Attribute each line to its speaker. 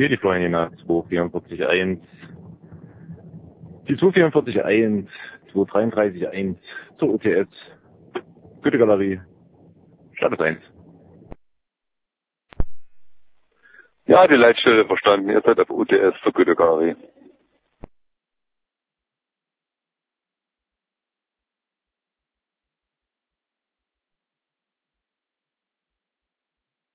Speaker 1: Hier die Florian 244.1. Die 244.1, 233.1 zur UTS. Gütegalerie. Status 1.
Speaker 2: Ja, die Leitstelle verstanden. Ihr seid auf UTS zur Gütegalerie.